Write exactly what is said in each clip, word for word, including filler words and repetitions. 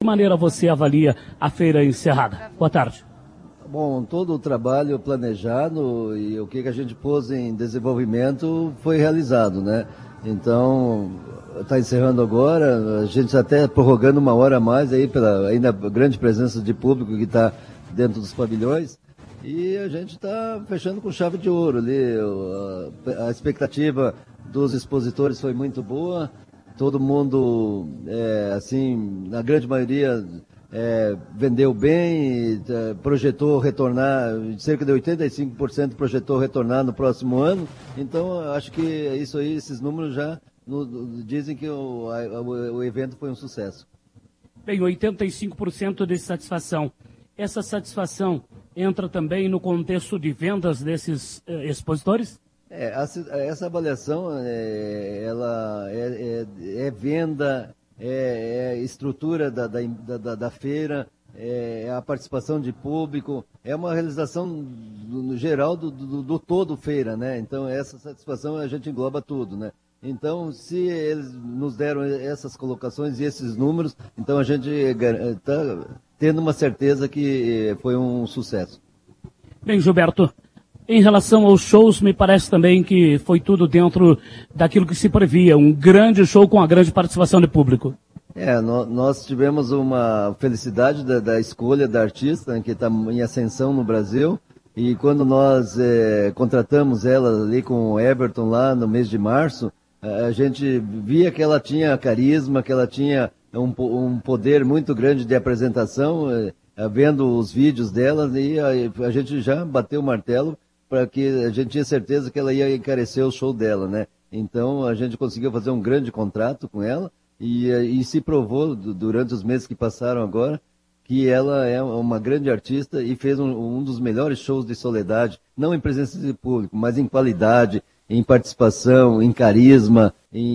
que maneira você avalia a feira encerrada? Boa tarde. Bom, todo o trabalho planejado e o que a gente pôs em desenvolvimento foi realizado, né? Então, está encerrando agora, a gente está até prorrogando uma hora a mais aí pela ainda grande presença de público que está dentro dos pavilhões. E a gente está fechando com chave de ouro ali. A, a expectativa dos expositores foi muito boa. Todo mundo, é, assim, na grande maioria, é, vendeu bem, é, projetou retornar, cerca de oitenta e cinco por cento projetou retornar no próximo ano. Então, acho que isso aí, esses números já no, dizem que o, a, o, o evento foi um sucesso. Bem, oitenta e cinco por cento de satisfação. Essa satisfação entra também no contexto de vendas desses eh, expositores? É, essa avaliação, é, ela é, é, é venda, é, é estrutura da, da, da, da feira, é a participação de público, é uma realização no, no geral do, do, do todo feira, né? Então, essa satisfação a gente engloba tudo, né? Então, se eles nos deram essas colocações e esses números, então a gente está tendo uma certeza que foi um sucesso. Bem, Gilberto, em relação aos shows, me parece também que foi tudo dentro daquilo que se previa, um grande show com a grande participação de público. É, no, nós tivemos uma felicidade da, da escolha da artista, né, que está em ascensão no Brasil, e quando nós é, contratamos ela ali com o Everton lá no mês de março, a gente via que ela tinha carisma, que ela tinha um, um poder muito grande de apresentação, é, vendo os vídeos dela, e a, a gente já bateu o martelo para que a gente tinha certeza que ela ia encarecer o show dela, né? Então a gente conseguiu fazer um grande contrato com ela e, e se provou durante os meses que passaram agora que ela é uma grande artista e fez um, um dos melhores shows de Soledade, não em presença de público, mas em qualidade, em participação, em carisma,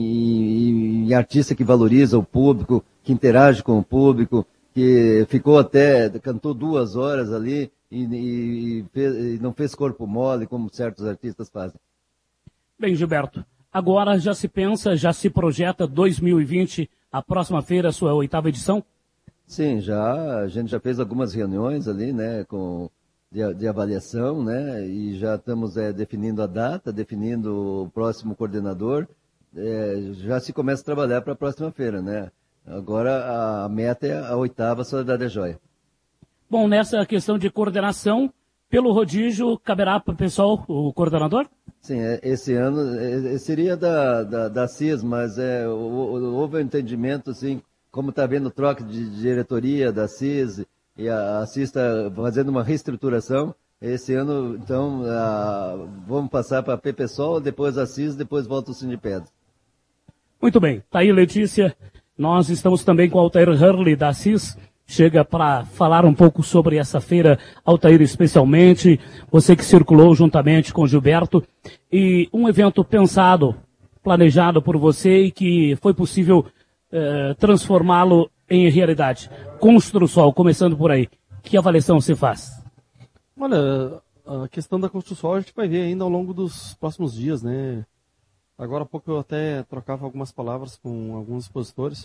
em, em artista que valoriza o público, que interage com o público, que ficou até, cantou duas horas ali e, e, e, fez, e não fez corpo mole, como certos artistas fazem. Bem, Gilberto, agora já se pensa, já se projeta dois mil e vinte, a próxima feira, a sua oitava edição? Sim, já, a gente já fez algumas reuniões ali, né, com... De, de avaliação, né, e já estamos é, definindo a data, definindo o próximo coordenador, é, já se começa a trabalhar para a próxima feira, né. Agora a, a meta é a oitava Soledade é Joia. Bom, nessa questão de coordenação, pelo rodízio, caberá para o pessoal o coordenador? Sim, é, esse ano é, seria da, da, da C I S, mas é, houve um entendimento, assim, como está havendo troca de diretoria da C I S, e a C I S está fazendo uma reestruturação. Esse ano, então, a, vamos passar para a PPSOL, depois a C I S, depois volta o Sindipedro. Muito bem. Está aí, Letícia. Nós estamos também com o Altair Hurley, da C I S. Chega para falar um pouco sobre essa feira, Altair especialmente, você que circulou juntamente com o Gilberto, e um evento pensado, planejado por você e que foi possível eh, transformá-lo em realidade. Construsol, começando por aí. Que avaliação você faz? Olha, a questão da Construsol a gente vai ver ainda ao longo dos próximos dias, né? Agora há pouco eu até trocava algumas palavras com alguns expositores.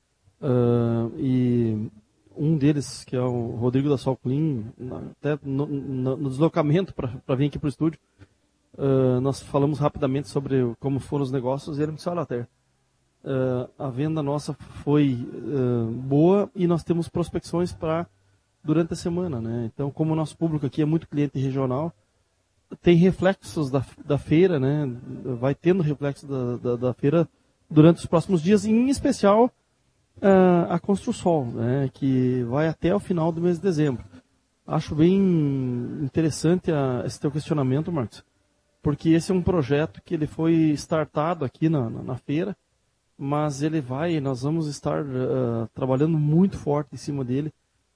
Uh, e um deles, que é o Rodrigo da Sol Clean, até no, no, no deslocamento para vir aqui para o estúdio, uh, nós falamos rapidamente sobre como foram os negócios e ele me disse, olha, até Uh, a venda nossa foi uh, boa e nós temos prospecções para durante a semana, né? Então, como o nosso público aqui é muito cliente regional, tem reflexos da, da feira, né? Vai tendo reflexos da, da, da feira durante os próximos dias, em especial uh, a Construsol, né? Que vai até o final do mês de dezembro. Acho bem interessante a, esse teu questionamento, Marcos, porque esse é um projeto que ele foi startado aqui na, na, na feira, mas ele vai, nós vamos estar uh, trabalhando muito forte em cima dele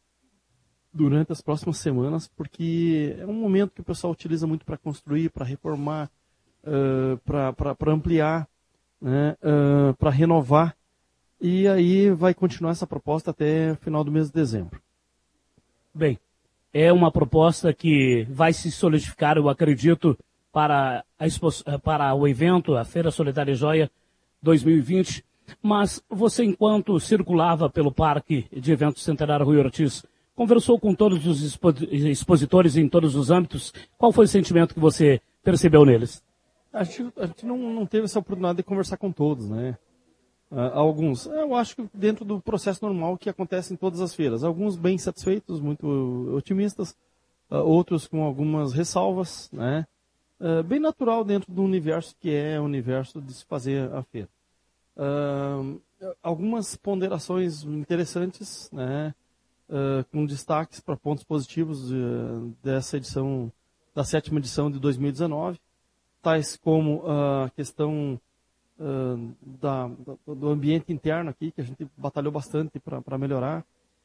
durante as próximas semanas, porque é um momento que o pessoal utiliza muito para construir, para reformar, uh, para ampliar, né, uh, para renovar, e aí vai continuar essa proposta até o final do mês de dezembro. Bem, é uma proposta que vai se solidificar, eu acredito, para, a, para o evento, a Feira Solidária Joia, dois mil e vinte. Mas você, enquanto circulava pelo Parque de Eventos Centenário Rui Ortiz, conversou com todos os expositores em todos os âmbitos, qual foi o sentimento que você percebeu neles? A gente, a gente não, não teve essa oportunidade de conversar com todos, né? Uh, alguns, eu acho que dentro do processo normal que acontece em todas as feiras. Alguns bem satisfeitos, muito otimistas, uh, outros com algumas ressalvas, né? Uh, bem natural dentro do universo que é o universo de se fazer a feira. Uh, algumas ponderações interessantes, né? Uh, com destaques para pontos positivos uh, dessa edição, da sétima edição de dois mil e dezenove, tais como uh, a questão uh, da, do ambiente interno aqui, que a gente batalhou bastante para melhorar,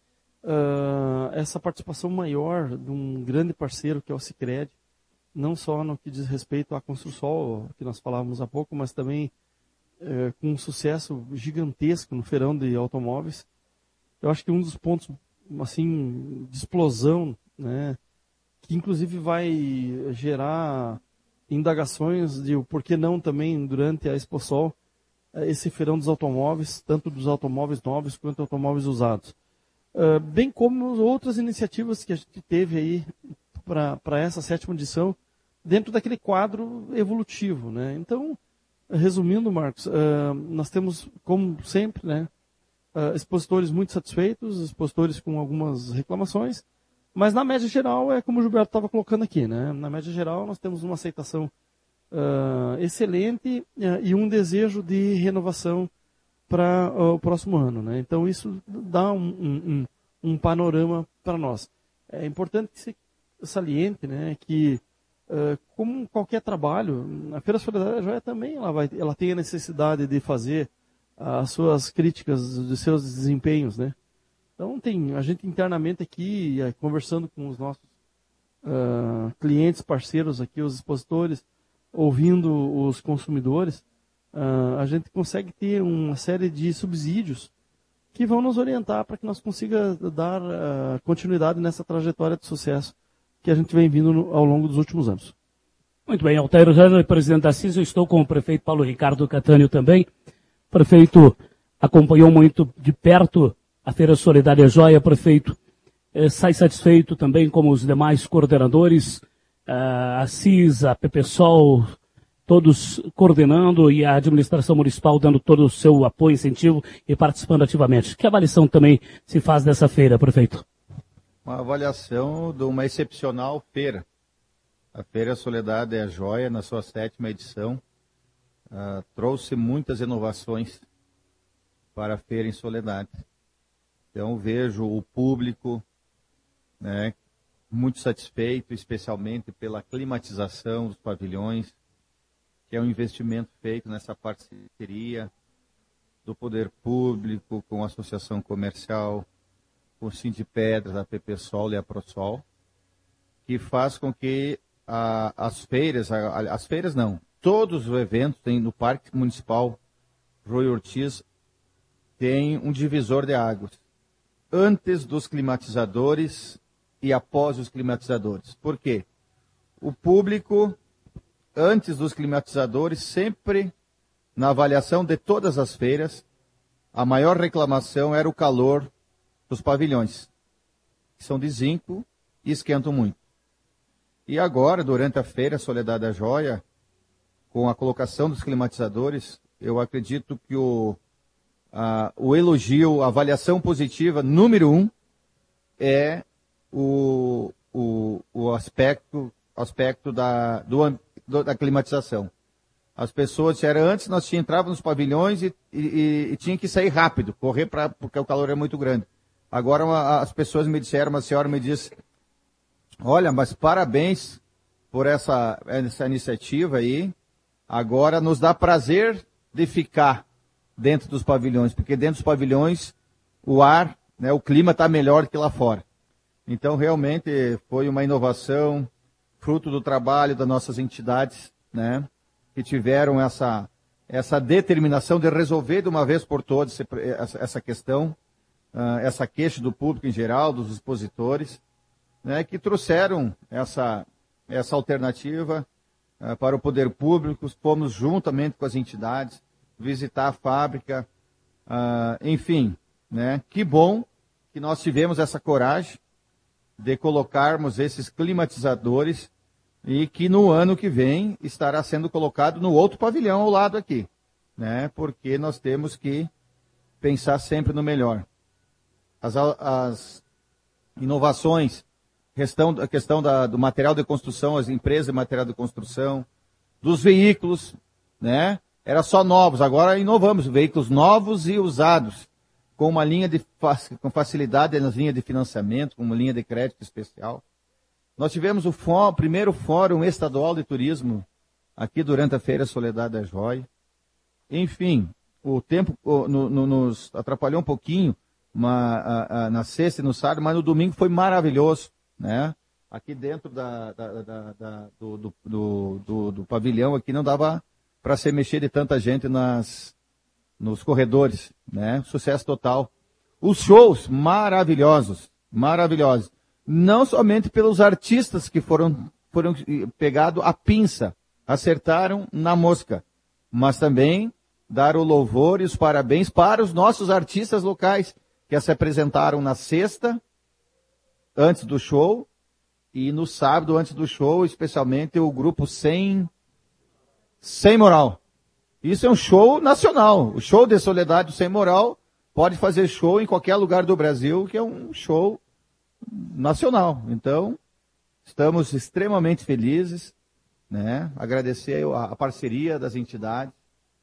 uh, essa participação maior de um grande parceiro que é o Sicredi, não só no que diz respeito à Construsol, que nós falávamos há pouco, mas também uh, com um sucesso gigantesco no feirão de automóveis. Eu acho que um dos pontos assim, de explosão, né, que inclusive vai gerar indagações de o porquê não também durante a ExpoSol, esse feirão dos automóveis, tanto dos automóveis novos quanto automóveis usados. Uh, bem como outras iniciativas que a gente teve aí para essa sétima edição, dentro daquele quadro evolutivo, né. Então, resumindo, Marcos, uh, nós temos, como sempre, né, Uh, expositores muito satisfeitos, expositores com algumas reclamações, mas na média geral é como o Gilberto estava colocando aqui, né? Na média geral nós temos uma aceitação uh, excelente uh, e um desejo de renovação para uh, o próximo ano, né? Então isso dá um, um, um panorama para nós. É importante que se saliente, né, que uh, como qualquer trabalho, a Feira Solidária da Joia também ela, vai, ela tem a necessidade de fazer as suas críticas dos seus desempenhos, né? Então tem a gente internamente aqui conversando com os nossos uh, clientes, parceiros aqui, os expositores, ouvindo os consumidores, uh, a gente consegue ter uma série de subsídios que vão nos orientar para que nós consiga dar uh, continuidade nessa trajetória de sucesso que a gente vem vindo no, ao longo dos últimos anos. Muito bem, Altair Hanley, presidente da C I S, eu estou com o prefeito Paulo Ricardo Catânio também. O prefeito acompanhou muito de perto a Feira Solidária Joia. Prefeito, eh, sai satisfeito também como os demais coordenadores, uh, a C I S, a PPSol, todos coordenando e a administração municipal dando todo o seu apoio, incentivo e participando ativamente. Que avaliação também se faz dessa feira, prefeito? Uma avaliação de uma excepcional feira. A Feira Solidária Joia, na sua sétima edição, Uh, trouxe muitas inovações para a Feira em Soledade. Então vejo o público, né, muito satisfeito, especialmente pela climatização dos pavilhões, que é um investimento feito nessa parceria do poder público com a associação comercial, com o Sindipedras, a PPSol e a ProSol, que faz com que a, as feiras, a, as feiras não, todos os eventos tem no Parque Municipal Rui Ortiz tem um divisor de águas. Antes dos climatizadores e após os climatizadores. Por quê? O público, antes dos climatizadores, sempre, na avaliação de todas as feiras, a maior reclamação era o calor dos pavilhões, que são de zinco e esquentam muito. E agora, durante a Feira Solidária da Joia, com a colocação dos climatizadores, eu acredito que o, a, o elogio, a avaliação positiva número um é o, o, o aspecto, aspecto da, do, do, da climatização. As pessoas disseram, antes nós entrávamos nos pavilhões e, e, e tinha que sair rápido, correr pra, porque o calor é muito grande. Agora uma, as pessoas me disseram, uma senhora me disse, olha, mas parabéns por essa, essa iniciativa aí. Agora nos dá prazer de ficar dentro dos pavilhões, porque dentro dos pavilhões o ar, né, o clima está melhor que lá fora. Então realmente foi uma inovação, fruto do trabalho das nossas entidades, né, que tiveram essa, essa determinação de resolver de uma vez por todas essa, essa questão, uh, essa queixa do público em geral, dos expositores, né, que trouxeram essa, essa alternativa para o poder público. Fomos juntamente com as entidades visitar a fábrica, Ah, enfim, né? Que bom que nós tivemos essa coragem de colocarmos esses climatizadores e que no ano que vem estará sendo colocado no outro pavilhão ao lado aqui, né? Porque nós temos que pensar sempre no melhor. As, as inovações, questão, a questão da, do material de construção, as empresas de material de construção, dos veículos, né? Era só novos, agora inovamos, veículos novos e usados, com uma linha de com facilidade nas linhas de financiamento, com uma linha de crédito especial. Nós tivemos o, fó, o primeiro Fórum Estadual de Turismo aqui durante a Feira Soledade da Joia. Enfim, o tempo o, no, no, nos atrapalhou um pouquinho uma, a, a, na sexta e no sábado, mas no domingo foi maravilhoso, né? Aqui dentro da, da, da, da, do, do, do, do, do pavilhão aqui não dava para se mexer de tanta gente nas, nos corredores, né? Sucesso total. Os shows maravilhosos, maravilhosos. Não somente pelos artistas que foram, foram pegados a pinça, acertaram na mosca, mas também dar o louvor e os parabéns para os nossos artistas locais, que se apresentaram na sexta, antes do show, e no sábado, antes do show, especialmente o grupo Sem, Sem Moral. Isso é um show nacional. O show de Soledade Sem Moral pode fazer show em qualquer lugar do Brasil, que é um show nacional. Então, estamos extremamente felizes, né? Agradecer a, a parceria das entidades,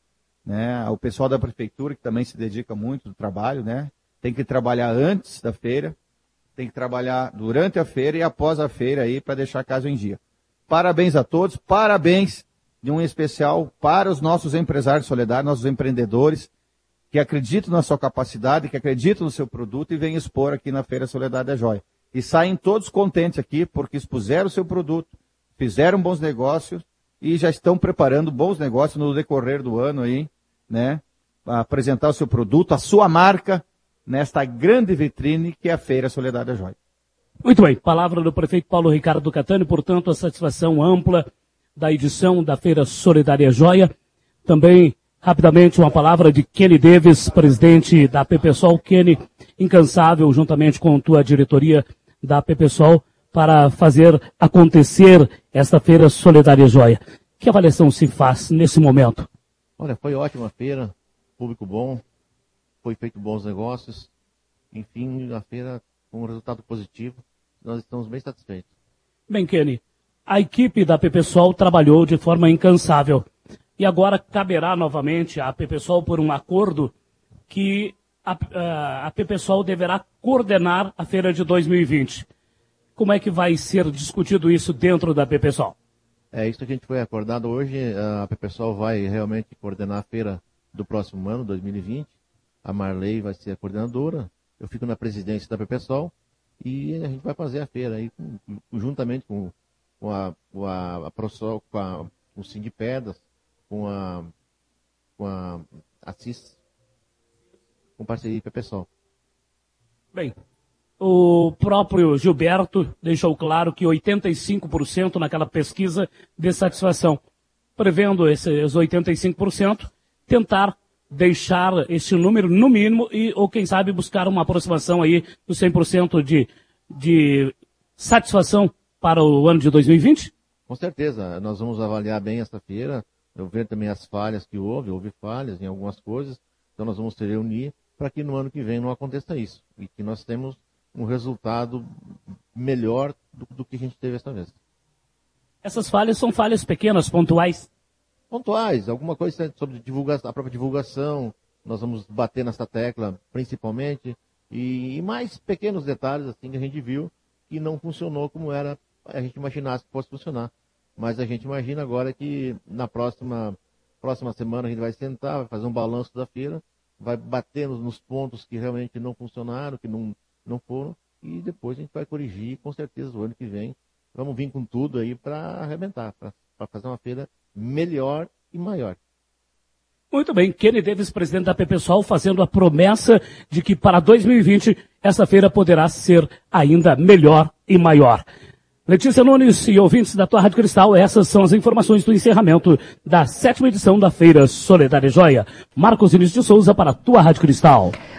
né? Ao pessoal da prefeitura, que também se dedica muito no trabalho, né? Tem que trabalhar antes da feira, tem que trabalhar durante a feira e após a feira aí para deixar a casa em dia. Parabéns a todos, parabéns de um especial para os nossos empresários solidários, nossos empreendedores, que acreditam na sua capacidade, que acreditam no seu produto e vêm expor aqui na Feira Soledade da Joia. E saem todos contentes aqui porque expuseram o seu produto, fizeram bons negócios e já estão preparando bons negócios no decorrer do ano aí, né? Para apresentar o seu produto, a sua marca, nesta grande vitrine que é a Feira Soledade da Joia. Muito bem, palavra do prefeito Paulo Ricardo Catani, portanto, a satisfação ampla da edição da Feira Solidária Joia. Também, rapidamente, uma palavra de Kenny Davis, presidente da PPSOL. Kenny, incansável, juntamente com tua diretoria da PPSOL, para fazer acontecer esta Feira Solidária Joia. Que avaliação se faz nesse momento? Olha, foi ótima feira, público bom, foi feito bons negócios, enfim, a feira com um resultado positivo, nós estamos bem satisfeitos. Bem, Kenny, a equipe da PPSOL trabalhou de forma incansável e agora caberá novamente à PPSOL por um acordo que a, a, a PPSOL deverá coordenar a feira de dois mil e vinte. Como é que vai ser discutido isso dentro da PPSOL? É isso que a gente foi acordado hoje, a PPSOL vai realmente coordenar a feira do próximo ano, dois mil e vinte. A Marley vai ser a coordenadora, eu fico na presidência da PPSOL e a gente vai fazer a feira aí com, juntamente com, com a, com a, a ProSol, com, a, com o Sindipedas, com a, com a Assis, com parceria com a PPSOL. Bem, o próprio Gilberto deixou claro que oitenta e cinco por cento naquela pesquisa de satisfação, prevendo esses oitenta e cinco por cento, tentar deixar esse número no mínimo e, ou quem sabe, buscar uma aproximação aí dos cem por cento de, de satisfação para o ano de dois mil e vinte? Com certeza, nós vamos avaliar bem essa feira, eu ver também as falhas que houve, houve falhas em algumas coisas, então nós vamos se reunir para que no ano que vem não aconteça isso e que nós temos um resultado melhor do, do que a gente teve esta vez. Essas falhas são falhas pequenas, pontuais? Pontuais, alguma coisa sobre divulgação, a própria divulgação, nós vamos bater nessa tecla principalmente, e, e mais pequenos detalhes assim que a gente viu que não funcionou como era a gente imaginasse que fosse funcionar. Mas a gente imagina agora que na próxima, próxima semana a gente vai sentar, vai fazer um balanço da feira, vai bater nos, nos pontos que realmente não funcionaram, que não, não foram, e depois a gente vai corrigir, com certeza o ano que vem vamos vir com tudo aí para arrebentar, para fazer uma feira melhor e maior. Muito bem, Kenny Davis, presidente da PPSOL, fazendo a promessa de que para dois mil e vinte essa feira poderá ser ainda melhor e maior. Letícia Nunes e ouvintes da tua Rádio Cristal, essas são as informações do encerramento da sétima edição da Feira Solidária Joia. Marcos Início de Souza para a tua Rádio Cristal.